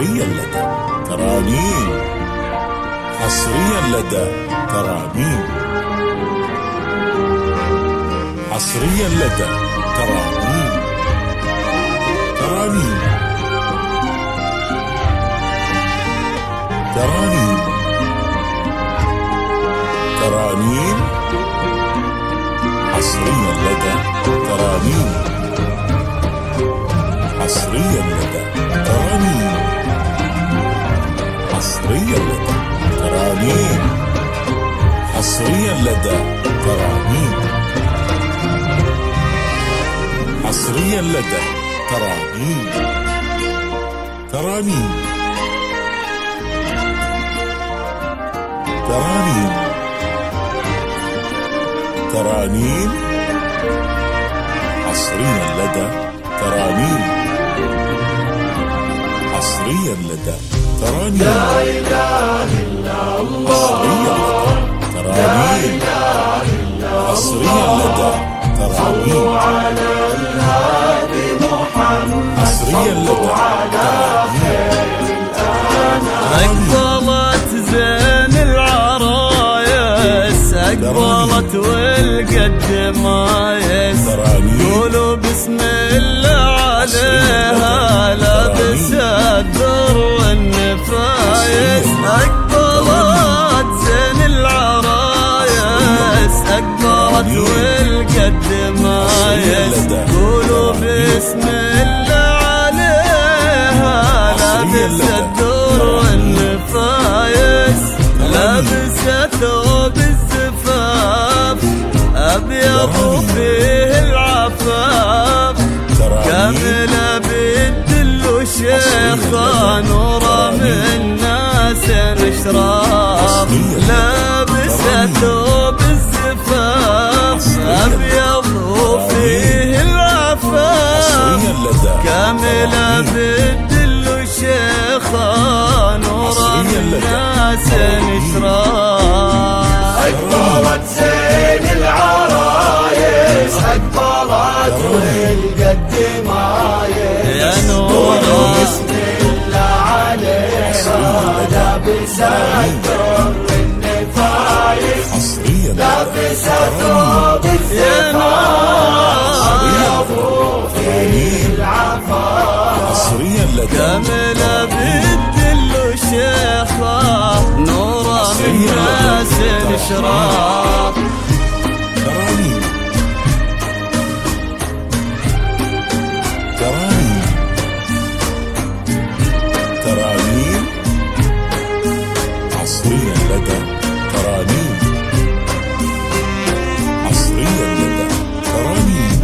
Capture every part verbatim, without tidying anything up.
حصريا لدى ترانيم، حصريا لدى ترانيم، حصريا لدى ترانيم، ترانيم، ترانيم، ترانيم، حصريا لدى ترانيم، حصريا لدى ترانيم، حصريا لدى ترانيم، حصريا لدى ترانيم، حصريا لدى ترانيم، ترانيم، ترانيم، ترانيم، حصريا لدى ترانيم، حصريا لدى ترانيم، لا إله إلا الله، ترانيم، حصريا لدى ترانيم، صلوا على الهادي محمد، حصريا لدى أقبلت زين العرايس، أقبلت والقد مايس، قولوا بسم الله عليها لابس الدر والنفايس. أقبلت زين العرايس، أقبلت والقد مايس، قولوا بسم الله عليها لابس الدر والنفايس، لابسة ثوب الزفاف أبيض وفيه العفاف، كاملة بالدل وشيخة نورة من ناس اشراف، لابسة ثوب الزفاف أبيض وفيه العفاف، كاملة بالدل وشيخة نورة من ناس اشراف. أقبلت زين العرايس، أقبلت والقد مايس، يا نورة بسم الله عليها لابسة الدر النفايس، لابسة ثوب الزفاف أبيض وفيه العفاف، كاملة بالدل وشيخة نورة من ناس الاشراف. ترانيم، ترانيم، ترانيم، حصريا لدى ترانيم، حصريا لدى ترانيم،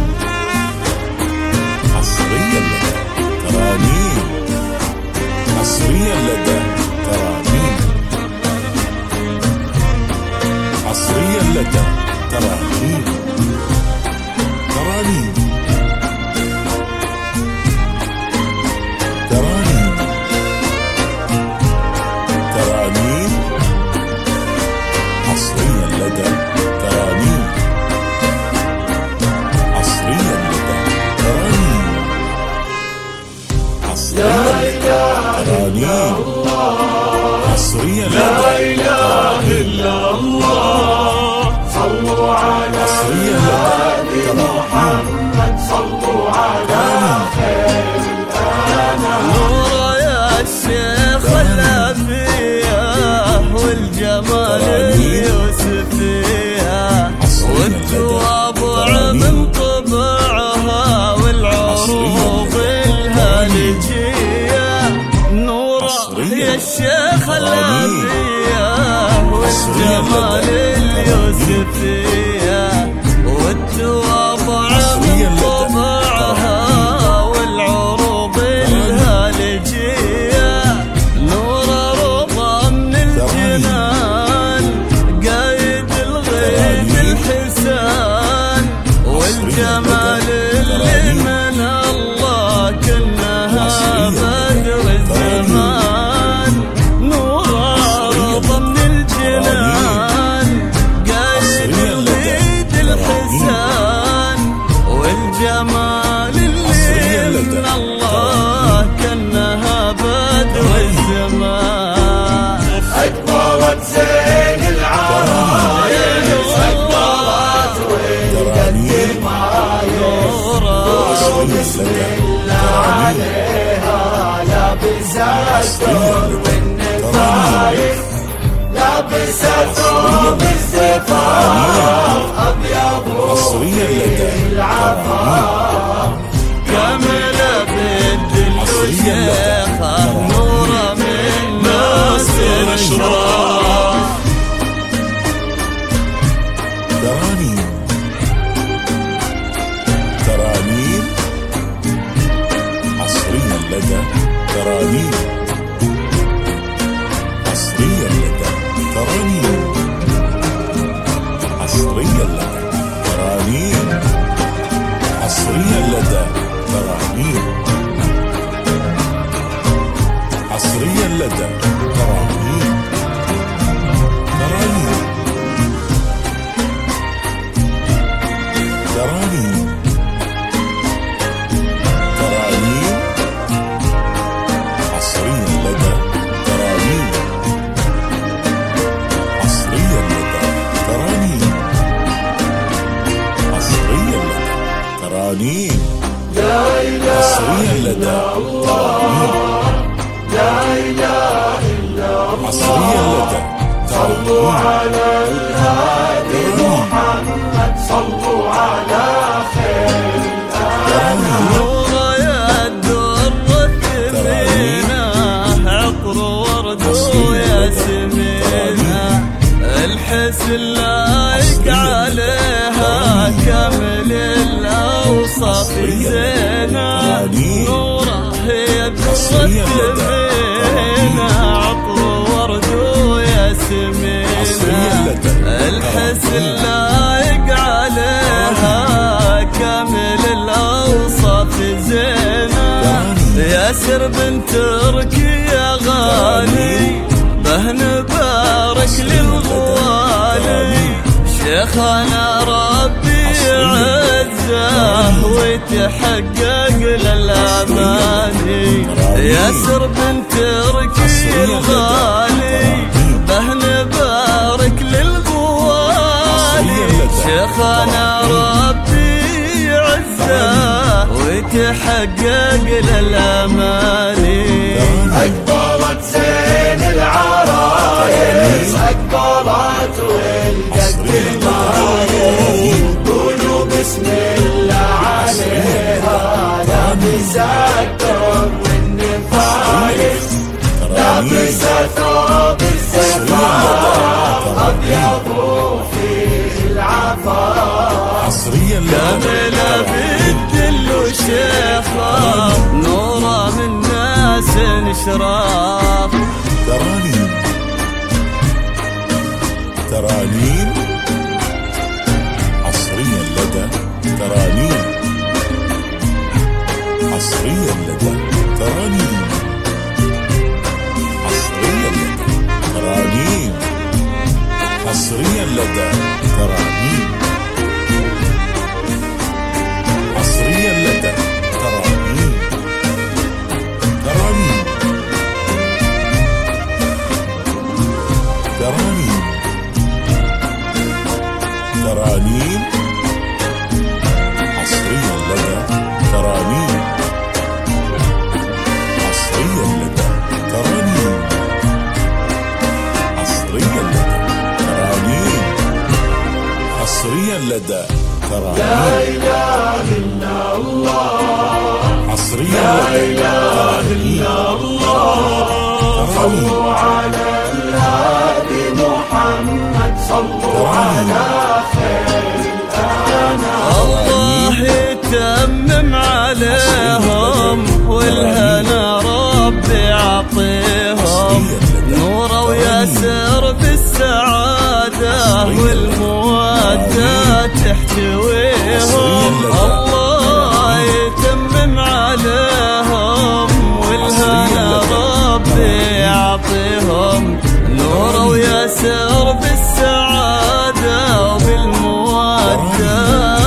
حصريا لدى ترانيم، حصريا لدى ترانيم، حصريا لدى ترانيم، ترانيم، ترانيم، ترانيم، حصريا لدى ترانيم، حصريا لدى ترانيم، حصريا لدى ترانيم، حصريا لدى لا إله إلا الله، صلوا على الهادي محمد، صلوا على خير الأنام. نور يا الشيخ الأنبياء والجمال اليوسفية، والتواضع من طبعها والعروض الهالجية. نور يا الشيخ الأنبياء والجمال اليوسفية، والتواضع من طبعها والعروض الهالجية. نور رضا من الجنان، قايد الغيب الحسان، والجمال اللي من الله كأنها بدر الزمان. نور رضا من الجنان، قايد لابس ثوب الزفاف أبيض حصريا لدى العفاف كاملة بالدل وشيخة نورة من ناس الأشراف ترانيم ترانيم حصريا لدى ترانيم حصريا لدى ترانيم حصريا لدى ترانيم حصريا لدى ترانيم حصريا لدى ترانيم ترانيم ترانيم ترانيم حصريا لدى ترانيم حصريا لدى ترانيم حصريا لدى ترانيم لا إله حصريا لدى ترانيم لا إله إلا حصريا الله لدى صلوا ترانيم على الهادي محمد صلوا على خير الأنام نور يا الدر الثمينة عطر ورد وياسمينة الحسن لايق عليها كامل الأوصاف زينة نوره هي الدر الثمينة عطر ورد وياسمينة الحسن لايق عليها كامل الأوصاف زينة ياسر بنت تركي يا غالي بهن بارك للغوالي شيخنا ربي عزه ويتحقق للأماني ياسر بنت تركي الغالي بهن بارك للغوالي شيخنا ربي عزه ويتحقق للأماني أقبلت زين العرايس أقبلت والقد المايس قولوا بسم الله عليها لابسة ثوب النفايس لابسة ثوب الزفاف أبيض وفيه العفاف حصريا كاملة بالدل وشيخة نورة من ناس شراف ترانيم ترانيم حصريا لدى ترانيم حصريا لدى ترانيم حصريا لدى ترانيم حصريا لدى ترانيم حصريا لدى ترانيم ترانيم ترانيم ترانيم حصريا لدى ترانيم حصريا لدى ترانيم حصريا لدى ترانيم حصريا لدى ترانيم لا إله إلا الله حصريا لا لدى إله إلا الله صلوا على الهادي محمد صلوا على خير الأنام الله يتمم عليهم والهنا ربي يعطيهم نور وياسر بالسعادة والمودة تحتويهم الله يتمم عليهم والهنا ربي يعطيهم نور وياسر بالسعادة وبالمودة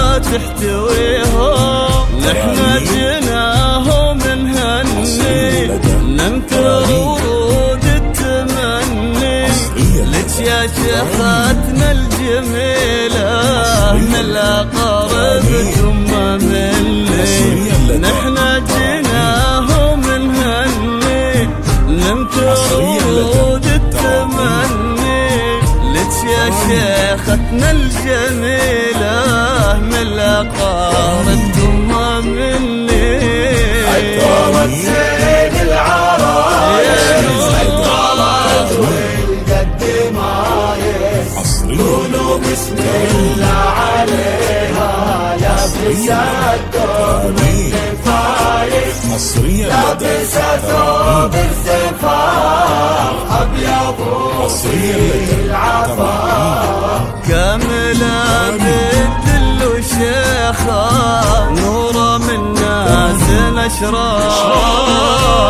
تحتويهم نحن جناهم نهني ننكر ورود التمني لك يا شيختنا الجميلة من الأقارب ثم مني نحن جناهم نهني ننكر ورود التمني يا شيختنا الجميلة من الأقارب ثم مني عطرت زين العرايس طلعت والقد مايس قولوا بسم الله عليها لابسة ثوب الفايس لابسة ثوب الزفاف أبيض العفاف كاملة بالدل وشيخة نورة من ناس الأشراف